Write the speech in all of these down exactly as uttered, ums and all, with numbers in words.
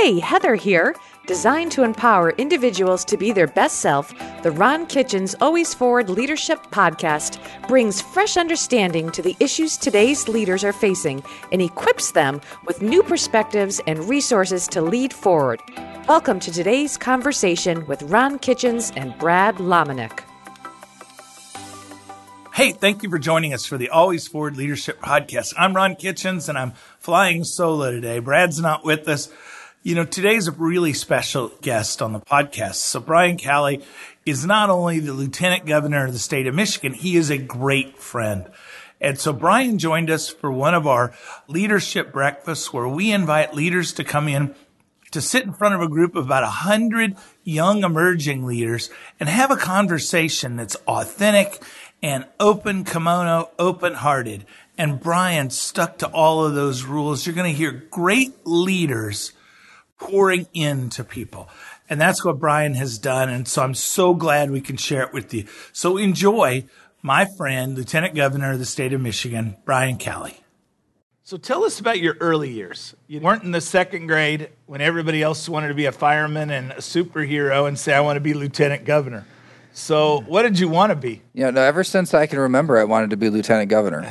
Hey, Heather here. Designed to empower individuals to be their best self, the Ron Kitchens Always Forward Leadership Podcast brings fresh understanding to the issues today's leaders are facing and equips them with new perspectives and resources to lead forward. Welcome to today's conversation with Ron Kitchens and Brad Lomenick. Hey, thank you for joining us for the Always Forward Leadership Podcast. I'm Ron Kitchens, and I'm flying solo today. Brad's not with us. You know, today's a really special guest on the podcast. So Brian Calley is not only the Lieutenant Governor of the state of Michigan, he is a great friend. And so Brian joined us for one of our leadership breakfasts where we invite leaders to come in to sit in front of a group of about a hundred young emerging leaders and have a conversation that's authentic and open kimono, open-hearted. And Brian stuck to all of those rules. You're going to hear great leaders pouring into people. And that's what Brian has done. And so I'm so glad we can share it with you. So enjoy my friend, Lieutenant Governor of the state of Michigan, Brian Calley. So tell us about your early years. You weren't in the second grade when everybody else wanted to be a fireman and a superhero and say, I want to be Lieutenant Governor. So what did you want to be? Yeah, no, ever since I can remember, I wanted to be Lieutenant Governor.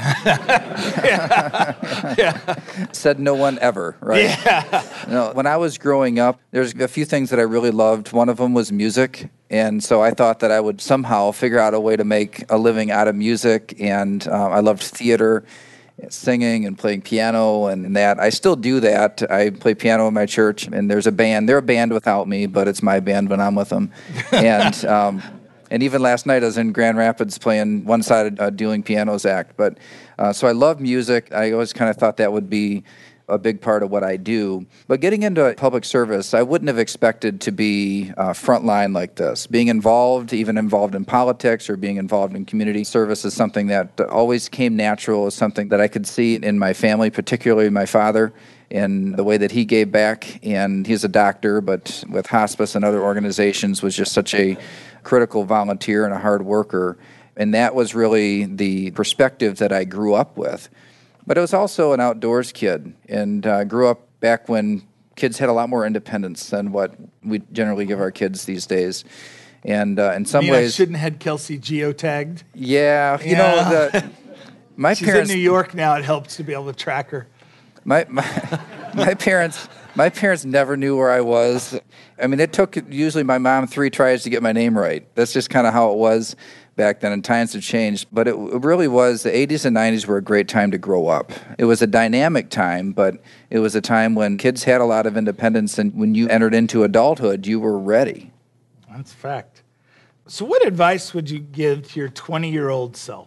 yeah. yeah. Said no one ever, right? Yeah. You know, when I was growing up, there's a few things that I really loved. One of them was music. And so I thought that I would somehow figure out a way to make a living out of music. And uh, I loved theater, singing and playing piano and that. I still do that. I play piano in my church, and there's a band. They're a band without me, but it's my band when I'm with them. And um, and even last night I was in Grand Rapids playing one-sided uh, dueling pianos act. But uh, so I love music. I always kind of thought that would be a big part of what I do. But getting into public service, I wouldn't have expected to be uh, frontline like this. Being involved, even involved in politics or being involved in community service is something that always came natural, is something that I could see in my family, particularly my father, and the way that he gave back. And he's a doctor, but with hospice and other organizations was just such a critical volunteer and a hard worker. And that was really the perspective that I grew up with. But I was also an outdoors kid, and uh, grew up back when kids had a lot more independence than what we generally give our kids these days. And uh, in some you mean ways, I shouldn't have had Kelsey geotagged. Yeah, you yeah. know, the, my She's parents. in New York now. It helps to be able to track her. My my, my parents. My parents never knew where I was. I mean, it took usually my mom three tries to get my name right. That's just kind of how it was back then, and times have changed. But it, it really was, the eighties and nineties were a great time to grow up. It was a dynamic time, but it was a time when kids had a lot of independence, and when you entered into adulthood, you were ready. That's a fact. So what advice would you give to your twenty-year-old self?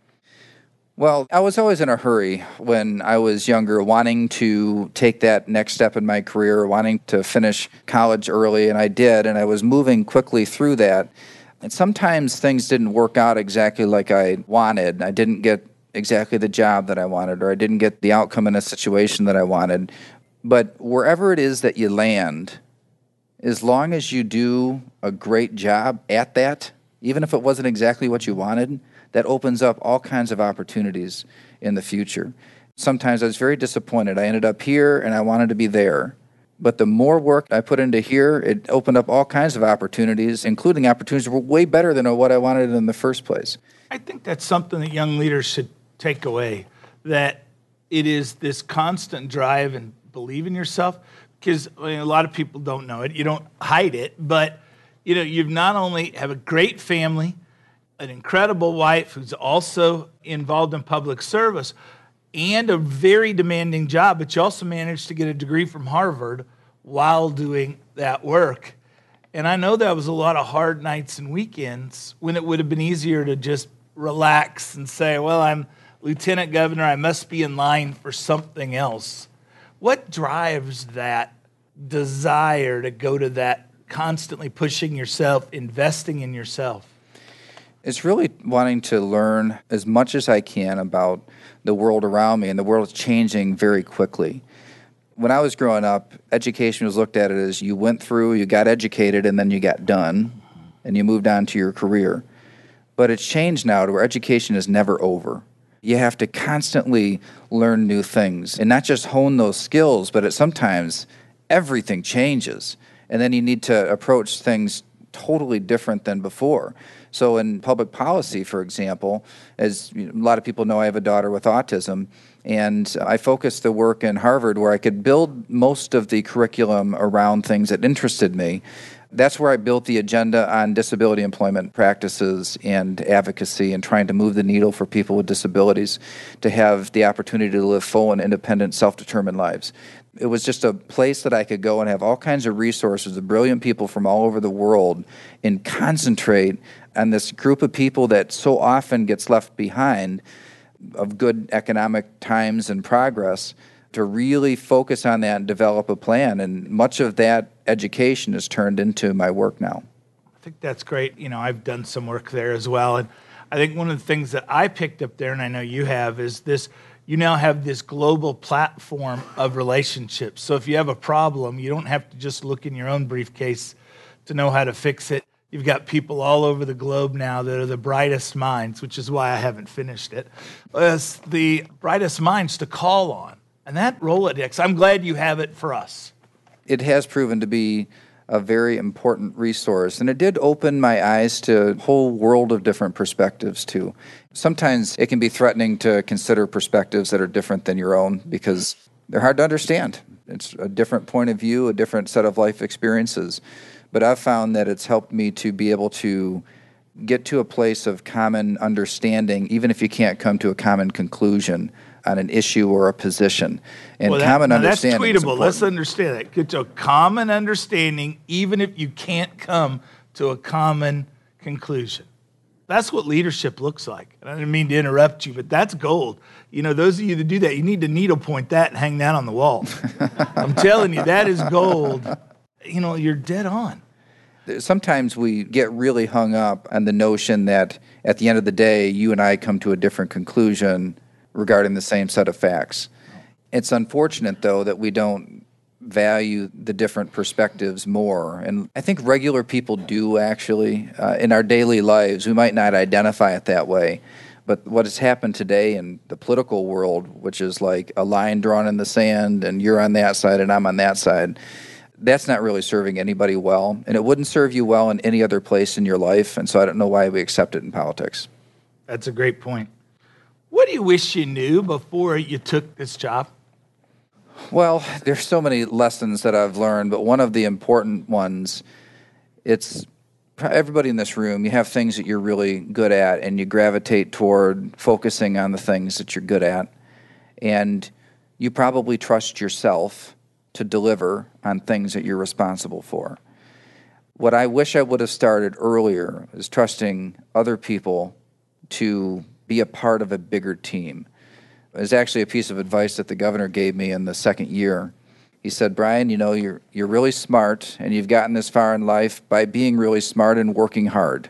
Well, I was always in a hurry when I was younger, wanting to take that next step in my career, wanting to finish college early, and I did, and I was moving quickly through that. And sometimes things didn't work out exactly like I wanted. I didn't get exactly the job that I wanted, or I didn't get the outcome in a situation that I wanted. But wherever it is that you land, as long as you do a great job at that, even if it wasn't exactly what you wanted, that opens up all kinds of opportunities in the future. Sometimes I was very disappointed. I ended up here, and I wanted to be there. But the more work I put into here, it opened up all kinds of opportunities, including opportunities that were way better than what I wanted in the first place. I think that's something that young leaders should take away, that it is this constant drive and believe in yourself, because I mean, a lot of people don't know it. You don't hide it, but you know, you've not only have a great family, an incredible wife who's also involved in public service, and a very demanding job, but you also managed to get a degree from Harvard while doing that work. And I know that was a lot of hard nights and weekends when it would have been easier to just relax and say, well, I'm Lieutenant Governor, I must be in line for something else. What drives that desire to go to that, constantly pushing yourself, investing in yourself? It's really wanting to learn as much as I can about the world around me, and the world is changing very quickly. When I was growing up, education was looked at it as you went through, you got educated, and then you got done, and you moved on to your career. But it's changed now to where education is never over. You have to constantly learn new things, and not just hone those skills, but it sometimes everything changes. And then you need to approach things totally different than before. So in public policy, for example, as you know, a lot of people know, I have a daughter with autism, and I focused the work in Harvard where I could build most of the curriculum around things that interested me. That's where I built the agenda on disability employment practices and advocacy and trying to move the needle for people with disabilities to have the opportunity to live full and independent, self-determined lives. It was just a place that I could go and have all kinds of resources of brilliant people from all over the world and concentrate on this group of people that so often gets left behind of good economic times and progress, to really focus on that and develop a plan. And much of that education is turned into my work now. I think that's great. You know, I've done some work there as well. And I think one of the things that I picked up there, and I know you have, is this, you now have this global platform of relationships. So if you have a problem, you don't have to just look in your own briefcase to know how to fix it. You've got people all over the globe now that are the brightest minds, which is why I haven't finished it, as the brightest minds to call on. And that Rolodex, I'm glad you have it for us. It has proven to be a very important resource, and it did open my eyes to a whole world of different perspectives, too. Sometimes it can be threatening to consider perspectives that are different than your own because they're hard to understand. It's a different point of view, a different set of life experiences. But I've found that it's helped me to be able to get to a place of common understanding, even if you can't come to a common conclusion on an issue or a position. And well, that, common now understanding that's tweetable. is important. Let's understand that. Get to a common understanding, even if you can't come to a common conclusion. That's what leadership looks like. And I didn't mean to interrupt you, but that's gold. You know, those of you that do that, you need to needlepoint that and hang that on the wall. I'm telling you, that is gold. You know, you're dead on. Sometimes we get really hung up on the notion that at the end of the day, you and I come to a different conclusion regarding the same set of facts. It's unfortunate, though, that we don't value the different perspectives more. And I think regular people do, actually. Uh, in our daily lives, we might not identify it that way. But what has happened today in the political world, which is like a line drawn in the sand and you're on that side and I'm on that side, that's not really serving anybody well. And it wouldn't serve you well in any other place in your life. And so I don't know why we accept it in politics. That's a great point. What do you wish you knew before you took this job? Well, there's so many lessons that I've learned, but one of the important ones, it's everybody in this room, you have things that you're really good at, and you gravitate toward focusing on the things that you're good at. And you probably trust yourself to deliver on things that you're responsible for. What I wish I would have started earlier is trusting other people to be a part of a bigger team. It was actually a piece of advice that the governor gave me in the second year. He said, Brian, you know, you're you're really smart, and you've gotten this far in life by being really smart and working hard.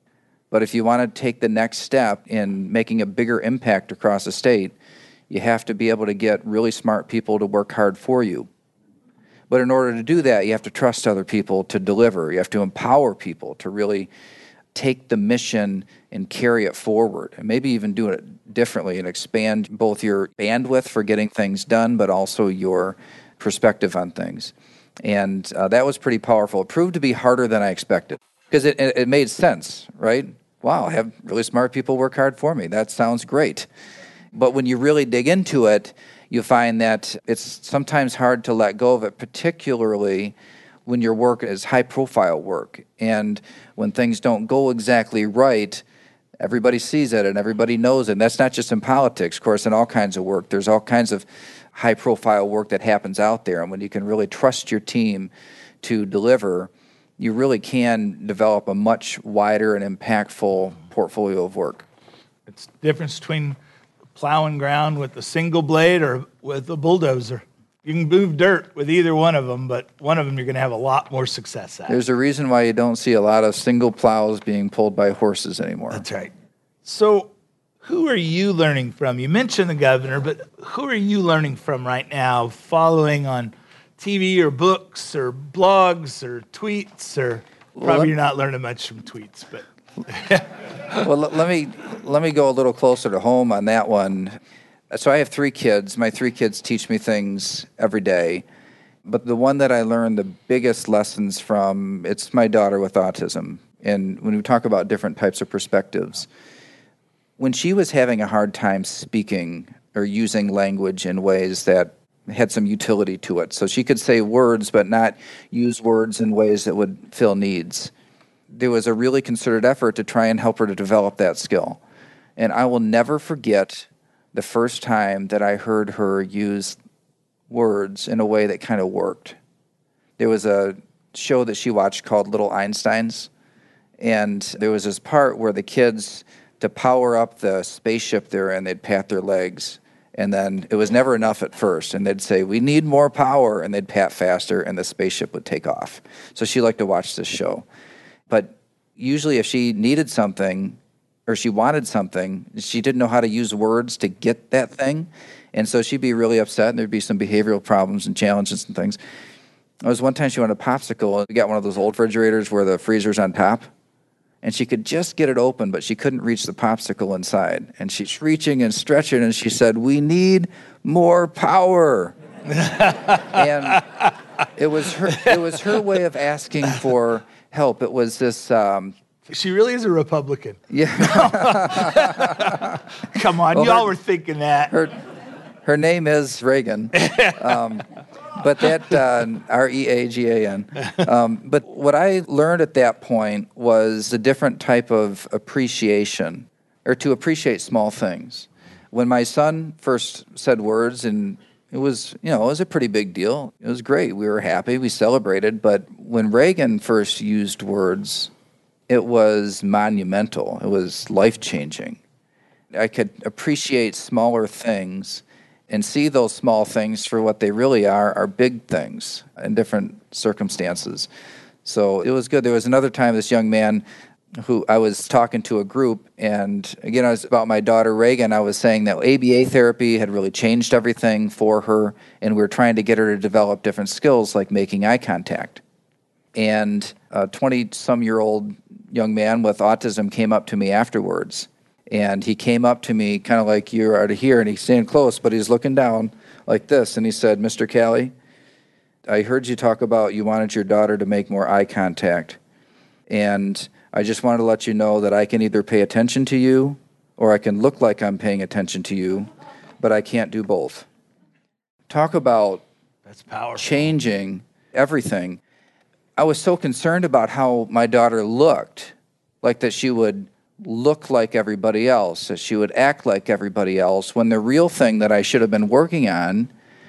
But if you want to take the next step in making a bigger impact across the state, you have to be able to get really smart people to work hard for you. But in order to do that, you have to trust other people to deliver. You have to empower people to really take the mission and carry it forward, and maybe even do it differently and expand both your bandwidth for getting things done, but also your perspective on things. And uh, that was pretty powerful. It proved to be harder than I expected because it, it, it made sense, right? Wow, I have really smart people work hard for me. That sounds great. But when you really dig into it, you find that it's sometimes hard to let go of it, particularly when your work is high-profile work. And when things don't go exactly right, everybody sees it and everybody knows it. And that's not just in politics, of course, in all kinds of work. There's all kinds of high-profile work that happens out there. And when you can really trust your team to deliver, you really can develop a much wider and impactful portfolio of work. It's the difference between plowing ground with a single blade or with a bulldozer. You can move dirt with either one of them, but one of them you're going to have a lot more success at. There's a reason why you don't see a lot of single plows being pulled by horses anymore. That's right. So who are you learning from? You mentioned the governor, but who are you learning from right now, following on T V or books or blogs or tweets? Or probably well, you're not learning much from tweets, but... Well, let me let me go a little closer to home on that one. So I have three kids. My three kids teach me things every day. But the one that I learned the biggest lessons from, it's my daughter with autism. And when we talk about different types of perspectives, when she was having a hard time speaking or using language in ways that had some utility to it, so she could say words but not use words in ways that would fill needs, there was a really concerted effort to try and help her to develop that skill. And I will never forget the first time that I heard her use words in a way that kind of worked. There was a show that she watched called Little Einsteins, and there was this part where the kids, to power up the spaceship they're in, they'd pat their legs, and then it was never enough at first, and they'd say, "We need more power," and they'd pat faster, and the spaceship would take off. So she liked to watch this show. But usually if she needed something or she wanted something, she didn't know how to use words to get that thing. And so she'd be really upset, and there'd be some behavioral problems and challenges and things. There was one time she wanted a popsicle, and we got one of those old refrigerators where the freezer's on top, and she could just get it open, but she couldn't reach the popsicle inside. And she's reaching and stretching, and she said, "We need more power." And it was her, it was her way of asking for help. It was this... Um, She really is a Republican. yeah. Come on, Well, y'all her- were thinking that. Her, her name is Reagan, um, but that uh, R E A G A N. Um, but what I learned at that point was a different type of appreciation, or to appreciate small things. When my son first said words, and it was, you know, it was a pretty big deal. It was great. We were happy. We celebrated. But when Reagan first used words, it was monumental. It was life-changing. I could appreciate smaller things and see those small things for what they really are, are big things in different circumstances. So it was good. There was another time this young man who I was talking to a group, and again, I was about my daughter Reagan. I was saying that A B A therapy had really changed everything for her, and we were trying to get her to develop different skills like making eye contact. And a twenty-some-year-old young man with autism came up to me afterwards. And he came up to me kind of like you are to here, and he's staying close, but he's looking down like this. And he said, "Mister Callie, I heard you talk about you wanted your daughter to make more eye contact. And I just wanted to let you know that I can either pay attention to you or I can look like I'm paying attention to you, but I can't do both." Talk about That's powerful. changing everything. I was so concerned about how my daughter looked, like that she would look like everybody else, that she would act like everybody else, when the real thing that I should have been working on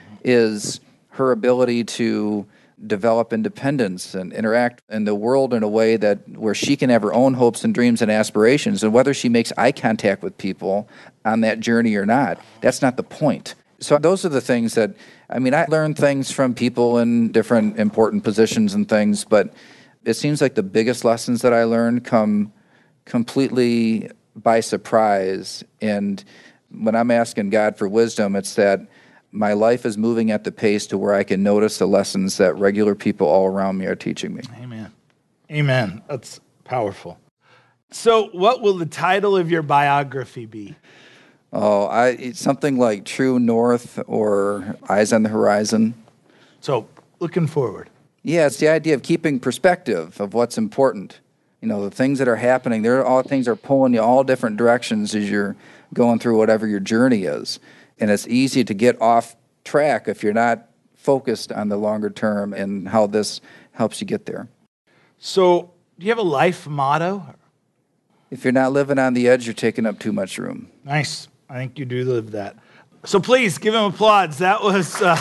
is her ability to develop independence and interact in the world in a way that where she can have her own hopes and dreams and aspirations, and whether she makes eye contact with people on that journey or not, that's not the point. So those are the things that, I mean, I learned things from people in different important positions and things, but it seems like the biggest lessons that I learned come completely by surprise. And when I'm asking God for wisdom, it's that my life is moving at the pace to where I can notice the lessons that regular people all around me are teaching me. Amen. Amen. That's powerful. So what will the title of your biography be? Oh, I it's something like True North or Eyes on the Horizon. So looking forward. Yeah, it's the idea of keeping perspective of what's important. You know, the things that are happening, they're all things are pulling you all different directions as you're going through whatever your journey is. And it's easy to get off track if you're not focused on the longer term and how this helps you get there. So do you have a life motto? If you're not living on the edge, you're taking up too much room. Nice. I think you do live that. So please give him applause. That was uh,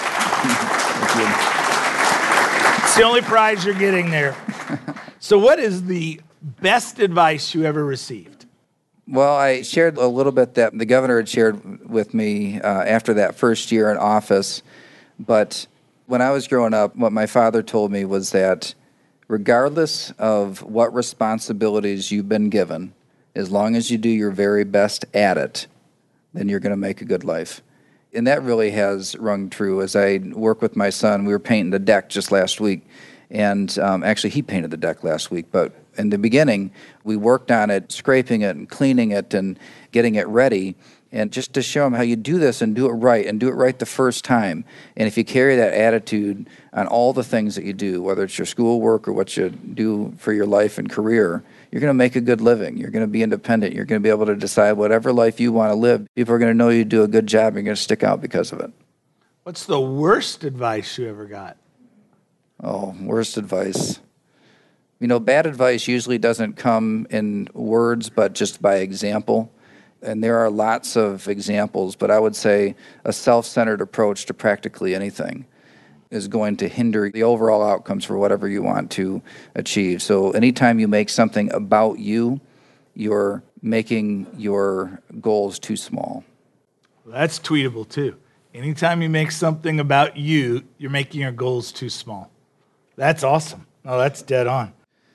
it's the only prize you're getting there. So what is the best advice you ever received? Well, I shared a little bit that the governor had shared with me uh, after that first year in office. But when I was growing up, what my father told me was that regardless of what responsibilities you've been given, as long as you do your very best at it, then you're going to make a good life. And that really has rung true. As I work with my son, we were painting the deck just last week. And um, actually, he painted the deck last week. But in the beginning, we worked on it, scraping it and cleaning it and getting it ready. And just to show them how you do this and do it right and do it right the first time. And if you carry that attitude on all the things that you do, whether it's your schoolwork or what you do for your life and career, you're going to make a good living. You're going to be independent. You're going to be able to decide whatever life you want to live. People are going to know you do a good job. And you're going to stick out because of it. What's the worst advice you ever got? Oh, worst advice. You know, bad advice usually doesn't come in words, but just by example. And there are lots of examples, but I would say a self-centered approach to practically anything is going to hinder the overall outcomes for whatever you want to achieve. So anytime you make something about you, you're making your goals too small. Well, that's tweetable too. Anytime you make something about you, you're making your goals too small. That's awesome. Oh, that's dead on.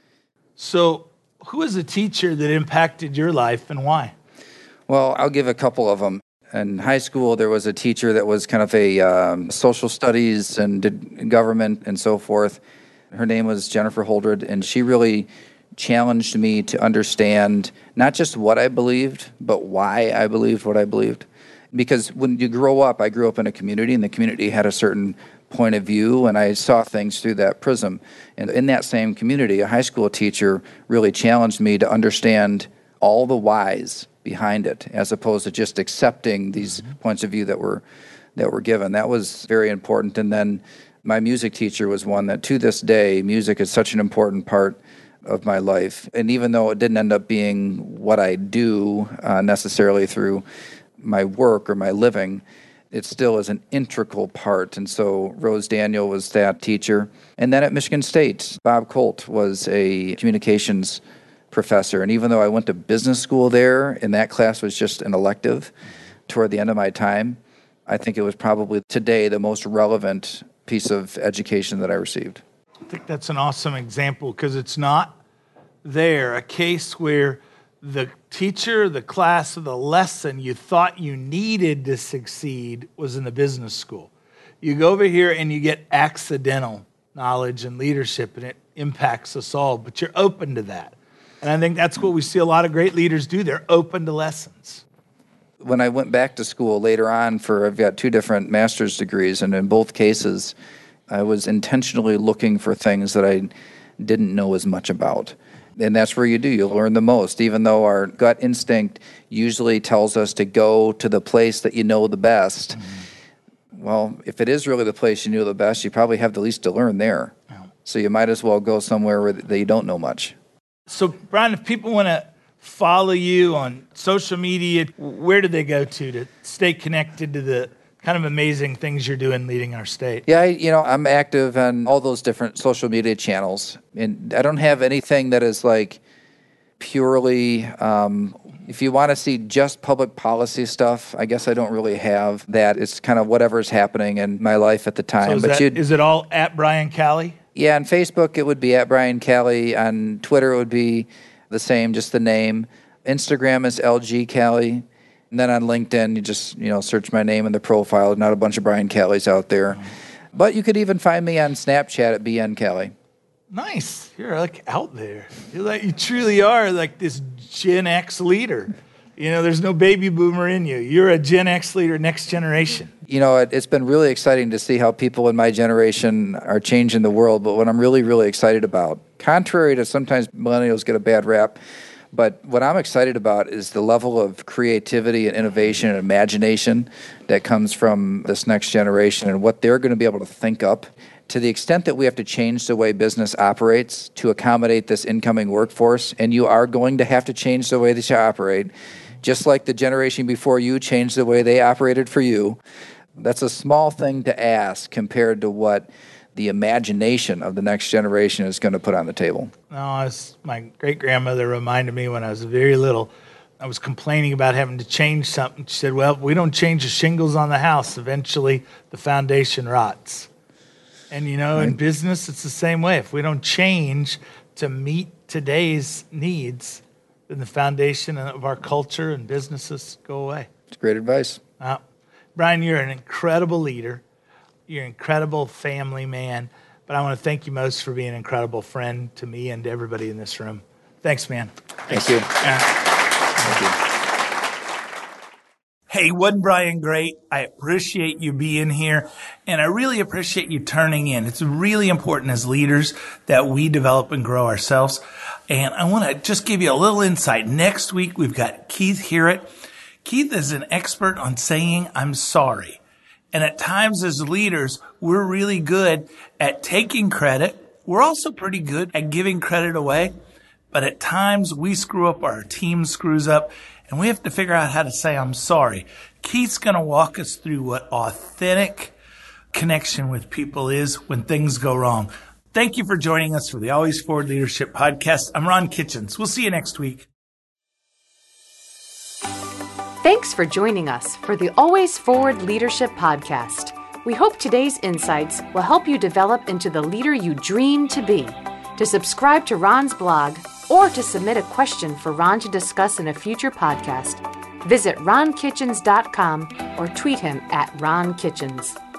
So who is a teacher that impacted your life and why? Well, I'll give a couple of them. In high school, there was a teacher that was kind of a um, social studies and did government and so forth. Her name was Jennifer Holdred, and she really challenged me to understand not just what I believed, but why I believed what I believed. Because when you grow up, I grew up in a community, and the community had a certain point of view, and I saw things through that prism. And in that same community, a high school teacher really challenged me to understand all the whys behind it, as opposed to just accepting these mm-hmm. points of view that were that were given. That was very important. And then my music teacher was one that, to this day, music is such an important part of my life. And even though it didn't end up being what I do uh, necessarily through my work or my living, it still is an integral part. And so Rose Daniel was that teacher. And then at Michigan State, Bob Colt was a communications professor. And even though I went to business school there, and that class was just an elective toward the end of my time, I think it was probably today the most relevant piece of education that I received. I think that's an awesome example because it's not there, a case where the teacher, the class, or the lesson you thought you needed to succeed was in the business school. You go over here and you get accidental knowledge and leadership, and it impacts us all, but you're open to that. And I think that's what we see a lot of great leaders do. They're open to lessons. When I went back to school later on for, I've got two different master's degrees, and in both cases, I was intentionally looking for things that I didn't know as much about. And that's where you do. You learn the most, even though our gut instinct usually tells us to go to the place that you know the best. Mm-hmm. Well, if it is really the place you know the best, you probably have the least to learn there. Yeah. So you might as well go somewhere where that you don't know much. So, Brian, if people want to follow you on social media, where do they go to to stay connected to the kind of amazing things you're doing leading our state? Yeah, I, you know, I'm active on all those different social media channels. And I don't have anything that is like purely, um, if you want to see just public policy stuff, I guess I don't really have that. It's kind of whatever's happening in my life at the time. So is, but that, is it all at Brian Calley? Yeah, on Facebook it would be at Brian Calley. On Twitter it would be the same, just the name. Instagram is L G Calley. And then on LinkedIn, you just, you know, search my name in the profile. Not a bunch of Brian Calleys out there. Mm-hmm. But you could even find me on Snapchat at B N Calley. Nice. You're like out there. You're like, you truly are like this Gen X leader. You know, there's no baby boomer in you. You're a Gen X leader, next generation. You know, it, it's been really exciting to see how people in my generation are changing the world. But what I'm really, really excited about, contrary to sometimes millennials get a bad rap, but what I'm excited about is the level of creativity and innovation and imagination that comes from this next generation and what they're going to be able to think up. To the extent that we have to change the way business operates to accommodate this incoming workforce, and you are going to have to change the way that you operate, just like the generation before you changed the way they operated for you. That's a small thing to ask compared to what the imagination of the next generation is going to put on the table. No, as my great-grandmother reminded me when I was very little, I was complaining about having to change something. She said, well, if we don't change the shingles on the house, eventually the foundation rots. And, you know, right. In business, it's the same way. If we don't change to meet today's needs, then the foundation of our culture and businesses go away. It's great advice. Uh, Brian, you're an incredible leader. You're an incredible family man. But I want to thank you most for being an incredible friend to me and to everybody in this room. Thanks, man. Thank you. Uh, Thank you. Hey, wasn't Brian great? I appreciate you being here, and I really appreciate you turning in. It's really important as leaders that we develop and grow ourselves. And I want to just give you a little insight. Next week, we've got Keith Hewitt. Keith is an expert on saying, I'm sorry. And at times as leaders, we're really good at taking credit. We're also pretty good at giving credit away. But at times we screw up, our team screws up, and we have to figure out how to say, I'm sorry. Keith's going to walk us through what authentic connection with people is when things go wrong. Thank you for joining us for the Always Forward Leadership Podcast. I'm Ron Kitchens. We'll see you next week. Thanks for joining us for the Always Forward Leadership Podcast. We hope today's insights will help you develop into the leader you dream to be. To subscribe to Ron's blog or to submit a question for Ron to discuss in a future podcast, visit ron kitchens dot com or tweet him at Ron Kitchens.